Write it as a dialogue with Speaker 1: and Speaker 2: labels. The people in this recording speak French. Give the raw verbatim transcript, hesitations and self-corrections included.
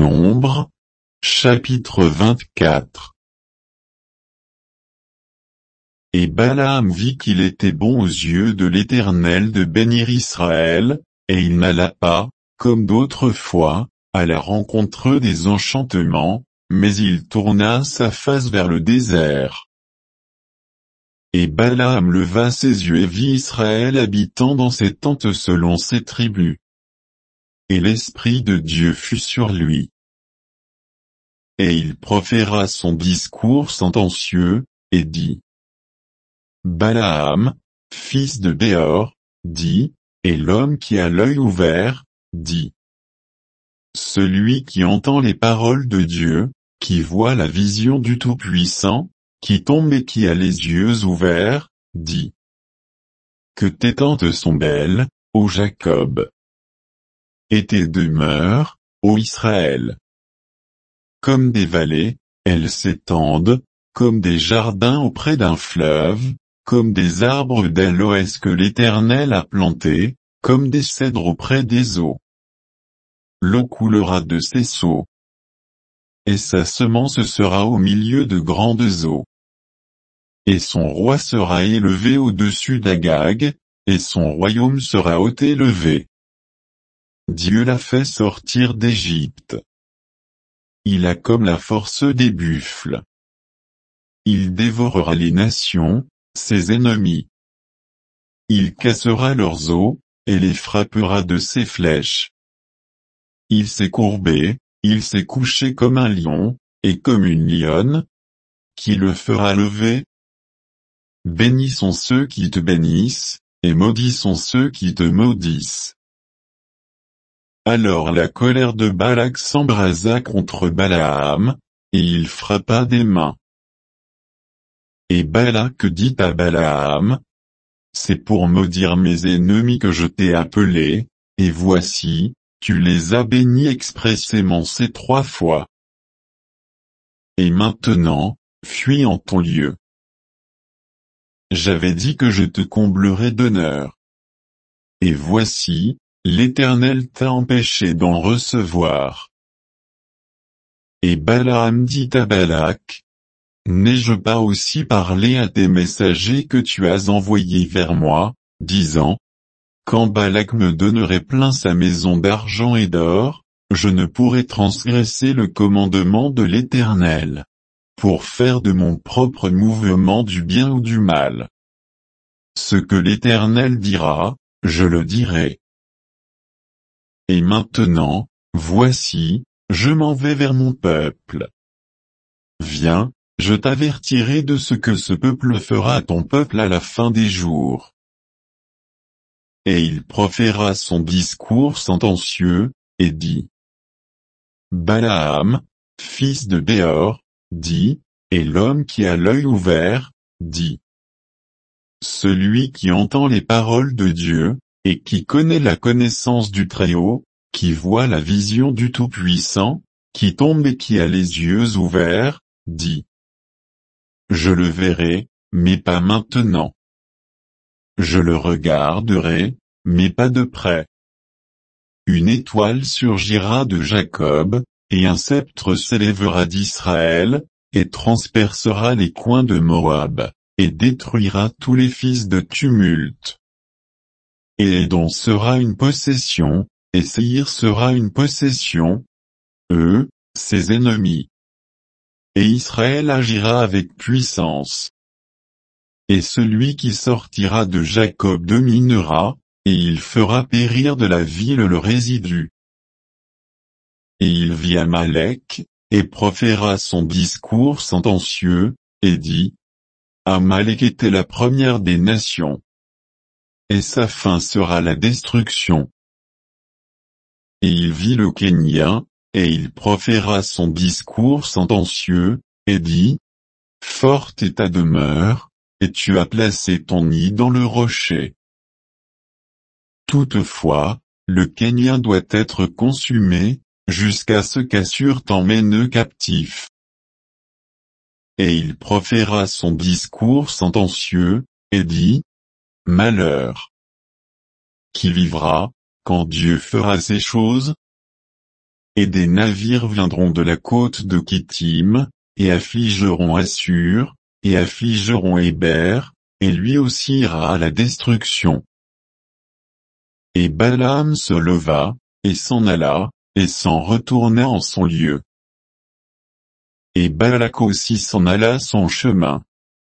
Speaker 1: Nombre, chapitre vingt-quatre. Et Balaam vit qu'il était bon aux yeux de l'Éternel de bénir Israël, et il n'alla pas, comme d'autres fois, à la rencontre des enchantements, mais il tourna sa face vers le désert. Et Balaam leva ses yeux et vit Israël habitant dans ses tentes selon ses tribus. Et l'Esprit de Dieu fut sur lui. Et il proféra son discours sentencieux, et dit: Balaam, fils de Béor, dit, et l'homme qui a l'œil ouvert, dit. Celui qui entend les paroles de Dieu, qui voit la vision du Tout-Puissant, qui tombe et qui a les yeux ouverts, dit. Que tes tentes sont belles, ô Jacob. Et tes demeures, ô Israël. Comme des vallées, elles s'étendent, comme des jardins auprès d'un fleuve, comme des arbres d'aloès que l'Éternel a plantés, comme des cèdres auprès des eaux. L'eau coulera de ses seaux. Et sa semence sera au milieu de grandes eaux. Et son roi sera élevé au-dessus d'Agag, et son royaume sera haut élevé. Dieu l'a fait sortir d'Égypte. Il a comme la force des buffles. Il dévorera les nations, ses ennemis. Il cassera leurs os, et les frappera de ses flèches. Il s'est courbé, il s'est couché comme un lion, et comme une lionne. Qui le fera lever? Bénis sont ceux qui te bénissent, et maudits sont ceux qui te maudissent. Alors la colère de Balak s'embrasa contre Balaam, et il frappa des mains. Et Balak dit à Balaam: C'est pour maudire mes ennemis que je t'ai appelé, et voici, tu les as bénis expressément ces trois fois. Et maintenant, fuis en ton lieu. J'avais dit que je te comblerais d'honneur. Et voici, l'Éternel t'a empêché d'en recevoir. Et Balaam dit à Balak: N'ai-je pas aussi parlé à tes messagers que tu as envoyés vers moi, disant: Quand Balak me donnerait plein sa maison d'argent et d'or, je ne pourrais transgresser le commandement de l'Éternel, pour faire de mon propre mouvement du bien ou du mal. Ce que l'Éternel dira, je le dirai. Et maintenant, voici, je m'en vais vers mon peuple. Viens, je t'avertirai de ce que ce peuple fera à ton peuple à la fin des jours. Et il proféra son discours sentencieux, et dit. Balaam, fils de Béor, dit, et l'homme qui a l'œil ouvert, dit. Celui qui entend les paroles de Dieu, et qui connaît la connaissance du Très-Haut, qui voit la vision du Tout-Puissant, qui tombe et qui a les yeux ouverts, dit. Je le verrai, mais pas maintenant. Je le regarderai, mais pas de près. Une étoile surgira de Jacob, et un sceptre s'élèvera d'Israël, et transpercera les coins de Moab, et détruira tous les fils de tumulte. Et Édom sera une possession, et Séhir sera une possession, eux, ses ennemis. Et Israël agira avec puissance. Et celui qui sortira de Jacob dominera, et il fera périr de la ville le résidu. Et il vit Amalek, et proféra son discours sentencieux, et dit. Amalek était la première des nations. Et sa fin sera la destruction. Et il vit le Kénien, et il proféra son discours sentencieux, et dit. Forte est ta demeure, et tu as placé ton nid dans le rocher. Toutefois, le Kénien doit être consumé, jusqu'à ce qu'Assur t'emmène captif. Et il proféra son discours sentencieux, et dit. Malheur. Qui vivra, quand Dieu fera ces choses? et des navires viendront de la côte de Kittim, et affligeront Assur, et affligeront Héber, et lui aussi ira à la destruction. Et Balaam se leva, et s'en alla, et s'en retourna en son lieu. Et Balak aussi s'en alla son chemin.